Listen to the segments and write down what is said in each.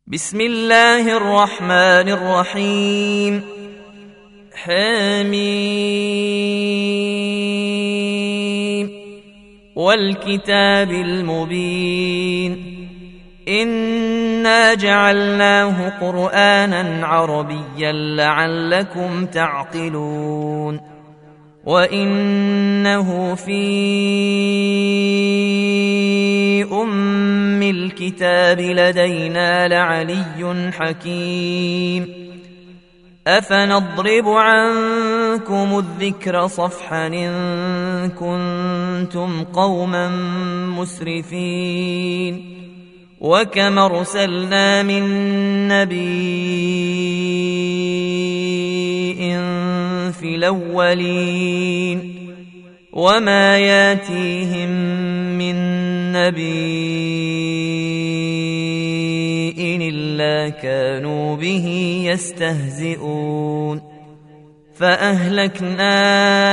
بسم الله الرحمن الرحيم. حميم والكتاب المبين إنا جعلناه قرآنا عربيا لعلكم تعقلون وإنه في أم الكتاب لدينا لعلي حكيم أفنضرب عنكم الذكر صفحا إن كنتم قوما مسرفين وكم أرسلنا من نبي في الأولين وما ياتيهم من نبي إلا كانوا به يستهزئون فأهلكنا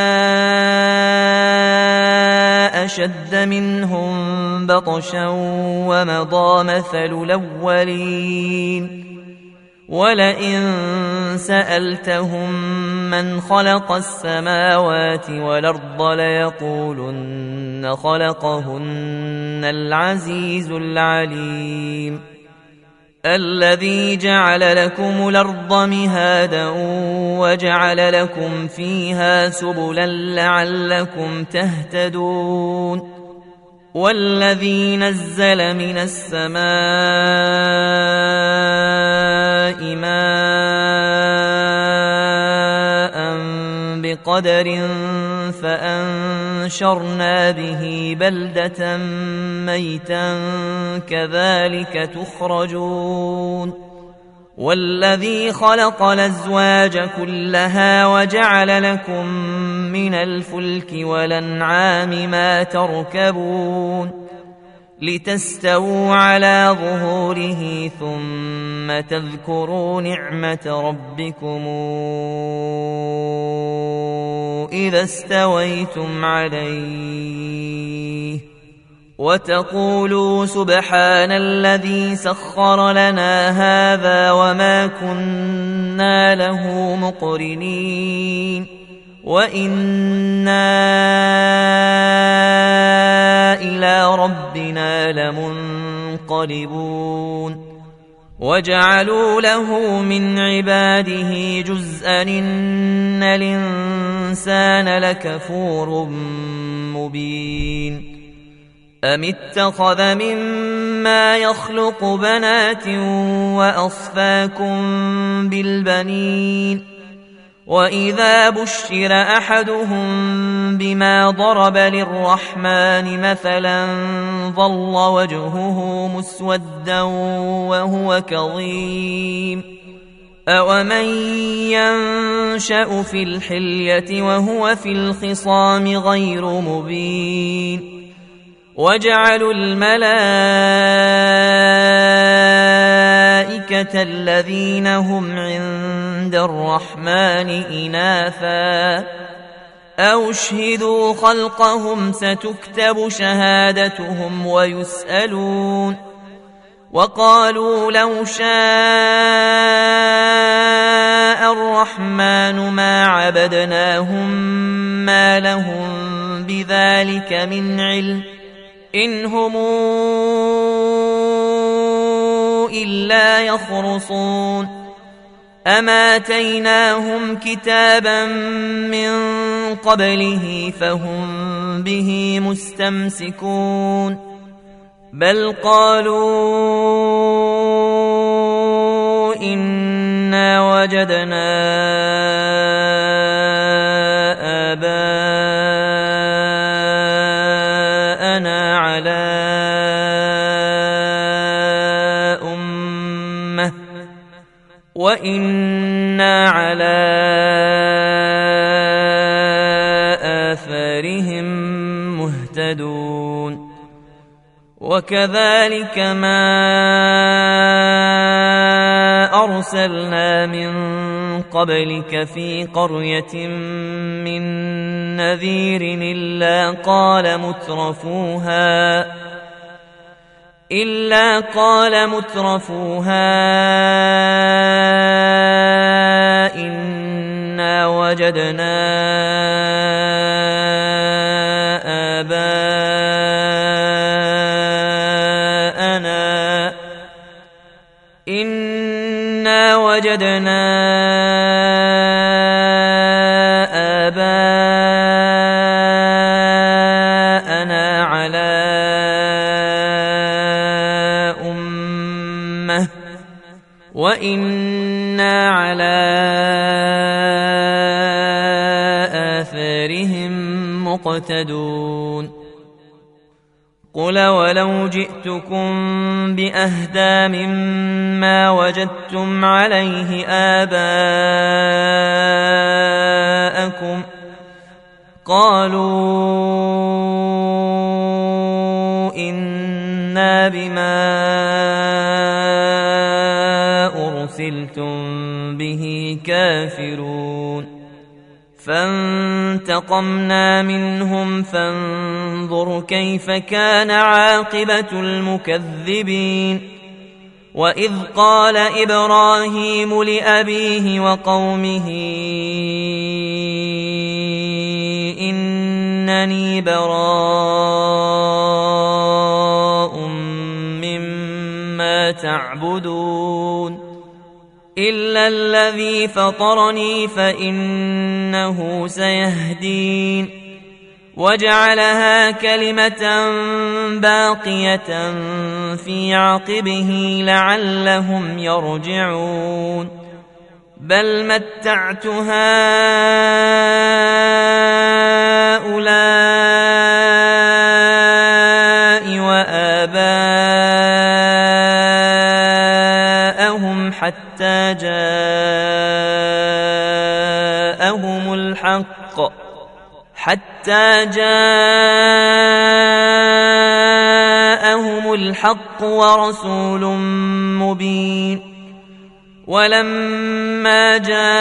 أشد منهم بطشا ومضى مثل الأولين ولئن سألتهم من خلق السماوات والأرض ليقولن خلقهن العزيز العليم الذي جعل لكم الأرض مهادا وجعل لكم فيها سبلا لعلكم تهتدون والذي نزل من السماء ماء بقدر فأنشرنا به بلدة ميتا كذلك تخرجون والذي خلق الأزواج كلها وجعل لكم من الفلك والأنعام ما تركبون لتستووا على ظهوره ثم تذكروا نعمة ربكم إذا استويتم عليه وتقولوا سبحان الذي سخر لنا هذا وما كنا له مقرنين وإنا إلى ربنا لمنقلبون وجعلوا له من عباده جزءا إن الإنسان لكفور مبين أم اتخذ مما يخلق بنات وأصفاكم بالبنين وإذا بشر أحدهم بما ضرب للرحمن مثلا ظل وجهه مسودا وهو كظيم أومن ينشأ في الحلية وهو في الخصام غير مبين وجعلوا الملائكة الذين هم عند الرحمن إناثا أو اشهدوا خلقهم ستكتب شهادتهم ويسألون وقالوا لو شاء الرحمن ما عبدناهم ما لهم بذلك من علم إن هم إلا يخرصون أما آتيناهم كتابا من قبله فهم به مستمسكون بل قالوا إنا وجدنا آباءنا على أمة وإنا على آثارهم مهتدون وكذلك ما أرسلنا من قبلك في قرية من نذير إلا قال إلا قال مترفوها إنا وجدنا آباءنا على أمة وإنا على آثارهم مقتدون قل ولو جئتكم بأهدى مما وجدتم عليه آباءكم قالوا إنا بما أرسلتم به كافرون فانتقمنا منهم فانظر كيف كان عاقبة المكذبين وإذ قال إبراهيم لأبيه وقومه إنني براء مما تعبدون إلا الذي فطرني فإنه سيهدين وجعلها كلمة باقية في عقبه لعلهم يرجعون بل متعت هؤلاء وآباءهم حتى جاءهم الحق ورسول مبين ولما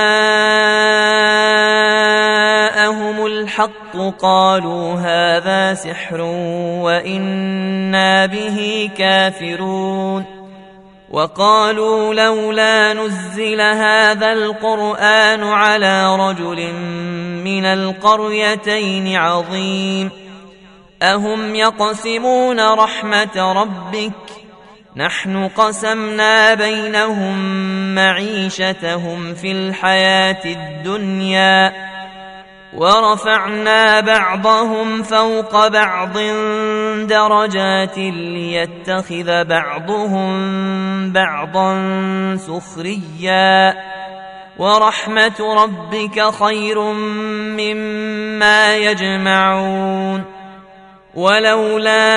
جاءهم الحق قالوا هذا سحر وإنا به كافرون وقالوا لولا نزل هذا القرآن على رجل من القريتين عظيم أهم يقسمون رحمة ربك نحن قسمنا بينهم معيشتهم في الحياة الدنيا ورفعنا بعضهم فوق بعض درجات ليتخذ بعضهم بعضا سخريا ورحمة ربك خير مما يجمعون ولولا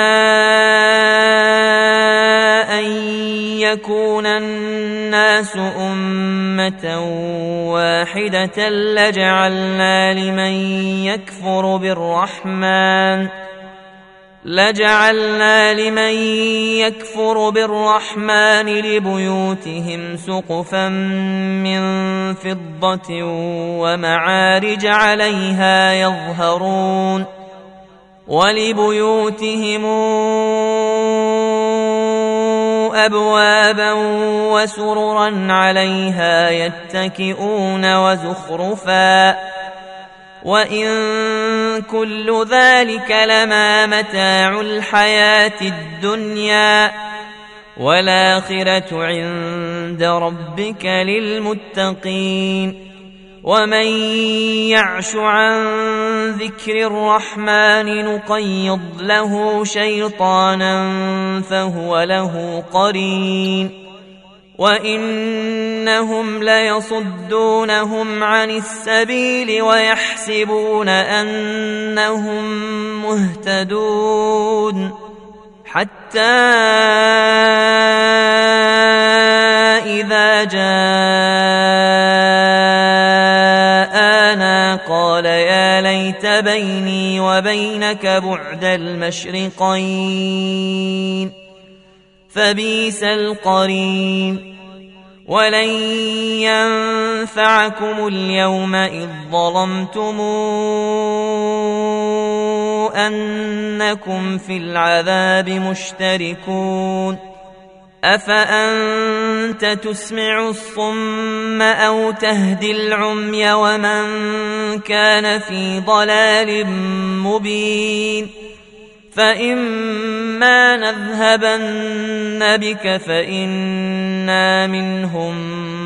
أن يكون الناس أمة واحدة لجعلنا لمن يكفر بالرحمن لبيوتهم سقفا من فضة ومعارج عليها يظهرون ولبيوتهم أبوابا وسررا عليها يتكئون وزخرفا وإن كل ذلك لما متاع الحياة الدنيا والآخرة عند ربك للمتقين ومن يعش عن ذكر الرحمن نقيض له شيطانا فهو له قرين وإنهم ليصدونهم عن السبيل ويحسبون أنهم مهتدون حتى إذا جاءنا قال يا ليت بيني وبينك بعد المشرقين فبئس القرين ولن ينفعكم اليوم إذ ظلمتم أنكم في العذاب مشتركون أفأنت تسمع الصم أو تهدي العمي ومن كان في ضلال مبين فإما نذهبن بك فإنا منهم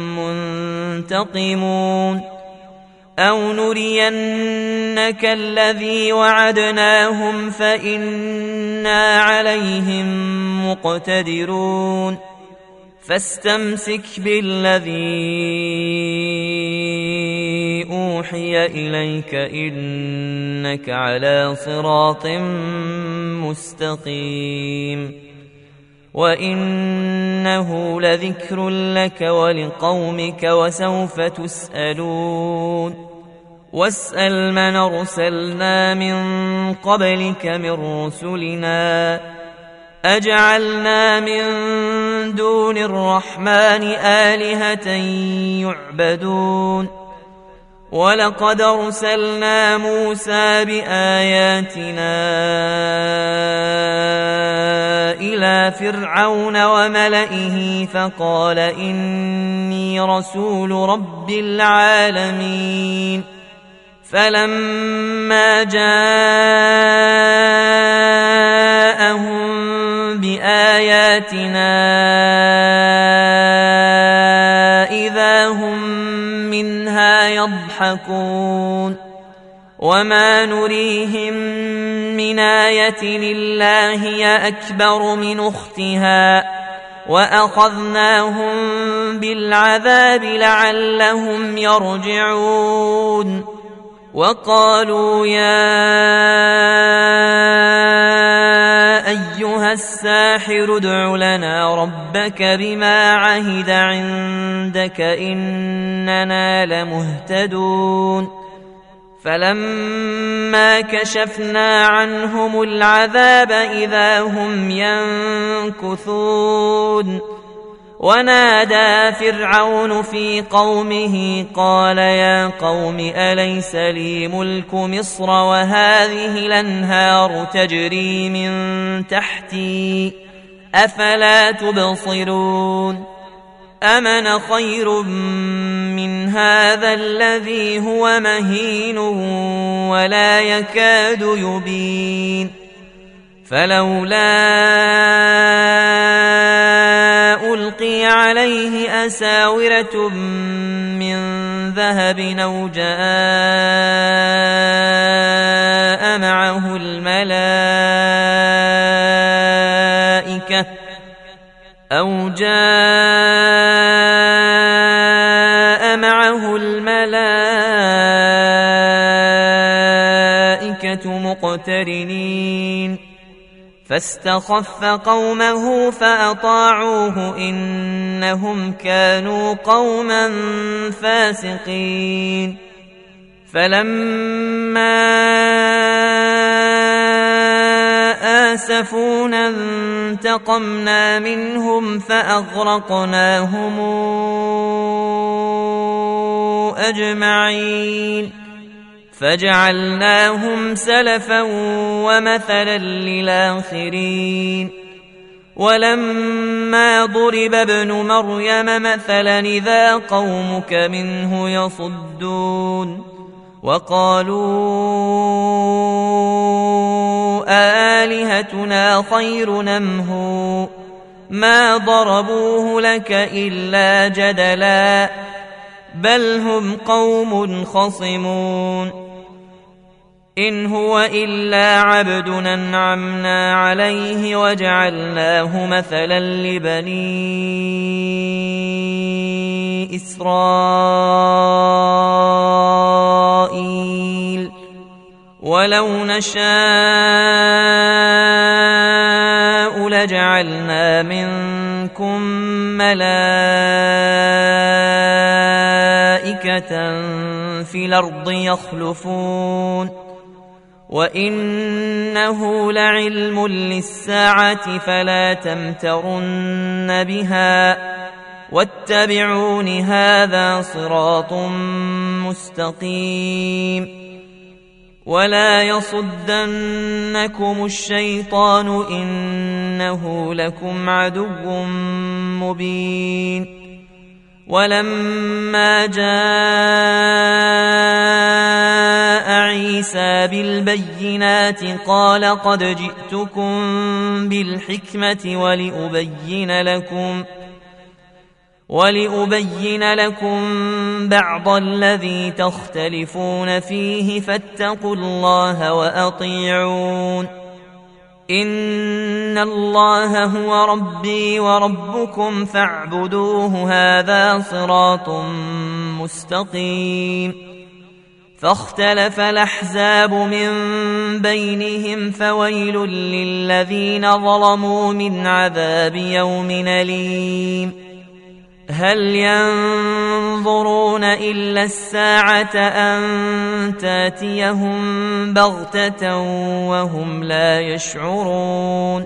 منتقمون أو نرينك الذي وعدناهم فإنا عليهم مقتدرون فاستمسك بالذي أوحي إليك إنك على صراط مستقيم وإنه لذكر لك ولقومك وسوف تسألون واسأل من أرسلنا من قبلك من رسلنا أجعلنا من دون الرحمن آلهة يعبدون ولقد أرسلنا موسى بآياتنا إلى فرعون وملئه فقال إني رسول رب العالمين فلما جاءهم بآياتنا إذا هم منها يضحكون وما نريهم من آية إلا هي أكبر من أختها وأخذناهم بالعذاب لعلهم يرجعون وقالوا يا أيها الساحر ادع لنا ربك بما عهد عندك إننا لمهتدون فلما كشفنا عنهم العذاب إذا هم ينكثون ونادى فرعون في قومه قال يا قوم أليس لي ملك مصر وهذه الأنهار تجري من تحتي أفلا تبصرون أمن خير من هذا الذي هو مهين ولا يكاد يبين فلولا ألقي عليه أساورة من ذهب أو جاء معه الملائكة مقترنين فاستخف قومه فأطاعوه إنهم كانوا قوما فاسقين فلما آسفونا انتقمنا منهم فأغرقناهم أجمعين فجعلناهم سلفا ومثلا للآخرين ولما ضرب ابن مريم مثلا إذا قومك منه يصدون وقالوا آلهتنا خير أم هو ما ضربوه لك إلا جدلا بل هم قوم خصمون إن هو إلا عبد أنعمنا عليه وجعلناه مثلا لبني إسرائيل ولو نشاء لجعلنا منكم ملائكة في الأرض يخلفون وإنه لعلم للساعة فلا تمترن بها واتبعون هذا صراط مستقيم ولا يصدنكم الشيطان إنه لكم عدو مبين ولما جاء عيسى بالبينات قال قد جئتكم بالحكمة ولأبين لكم بعض الذي تختلفون فيه فاتقوا الله وأطيعون إن الله هو ربي وربكم فاعبدوه هذا صراط مستقيم فاختلف الأحزاب من بينهم فويل للذين ظلموا من عذاب يوم أليم هل ينظرون إلا الساعة أن تاتيهم بغتة وهم لا يشعرون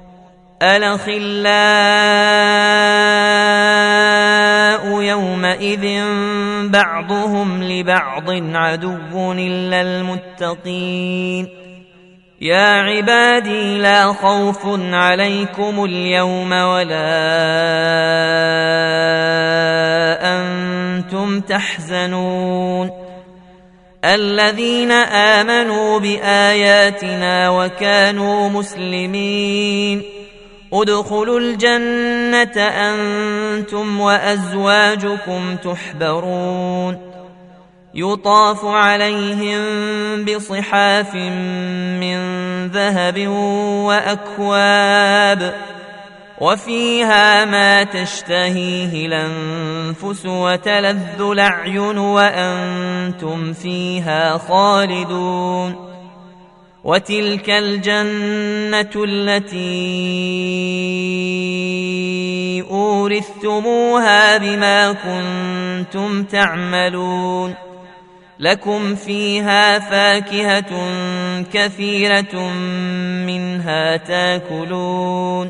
الأخلاء يومئذ بعضهم لبعض عدو إلا المتقين يا عبادي لا خوف عليكم اليوم ولا أنتم تحزنون الذين آمنوا بآياتنا وكانوا مسلمين ادخلوا الجنة أنتم وأزواجكم تحبرون يطاف عليهم بصحاف من ذهب وأكواب وفيها ما تشتهيه الأنفس وتلذ الأعين وأنتم فيها خالدون وتلك الجنة التي أورثتموها بما كنتم تعملون لكم فيها فاكهة كثيرة منها تاكلون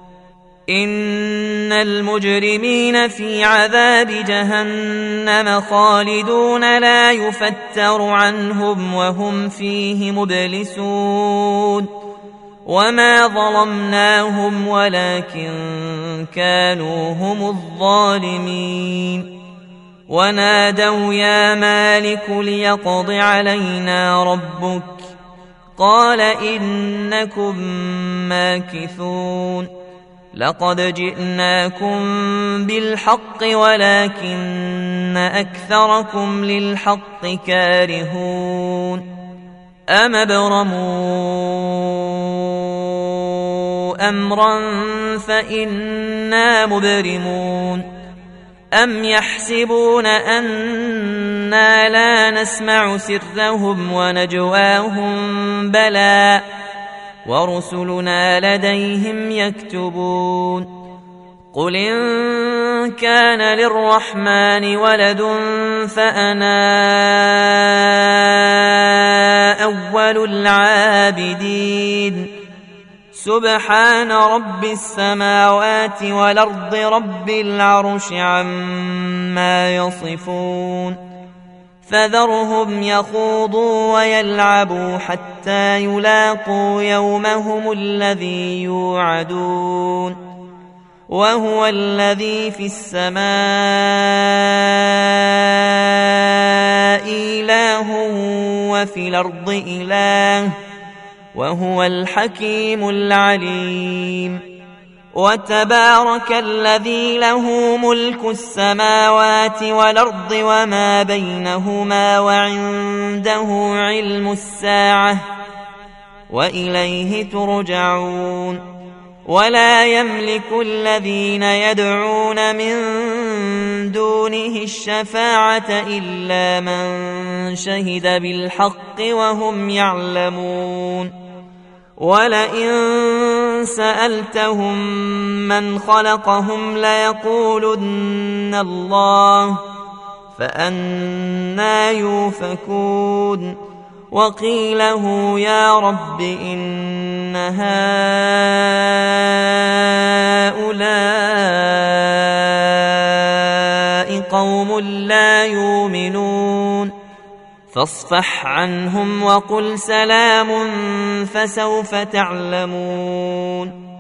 إن المجرمين في عذاب جهنم خالدون لا يفتر عنهم وهم فيه مبلسون وما ظلمناهم ولكن كانوا هم الظالمين ونادوا يا مالك ليقض علينا ربك قال إنكم ماكثون لقد جئناكم بالحق ولكن أكثركم للحق كارهون أم ابرموا أمرا فإنا مبرمون أم يحسبون أنا لا نسمع سرهم ونجواهم بلى ورسلنا لديهم يكتبون قل إن كان للرحمن ولد فأنا أول العابدين سبحان رب السماوات والأرض رب العرش عما يصفون فذرهم يخوضوا ويلعبوا حتى يلاقوا يومهم الذي يوعدون وهو الذي في السماء إله وفي الأرض إله وهو الحكيم العليم وتبارك الذي له ملك السماوات والأرض وما بينهما وعنده علم الساعة وإليه ترجعون ولا يملك الذين يدعون من دونه الشفاعة إلا من شهد بالحق وهم يعلمون ولئن سألتهم من خلقهم ليقولن الله فأنى يؤفكون وقيله يا رب إن هؤلاء قوم لا يؤمنون فاصفح عنهم وقل سلام فسوف تعلمون.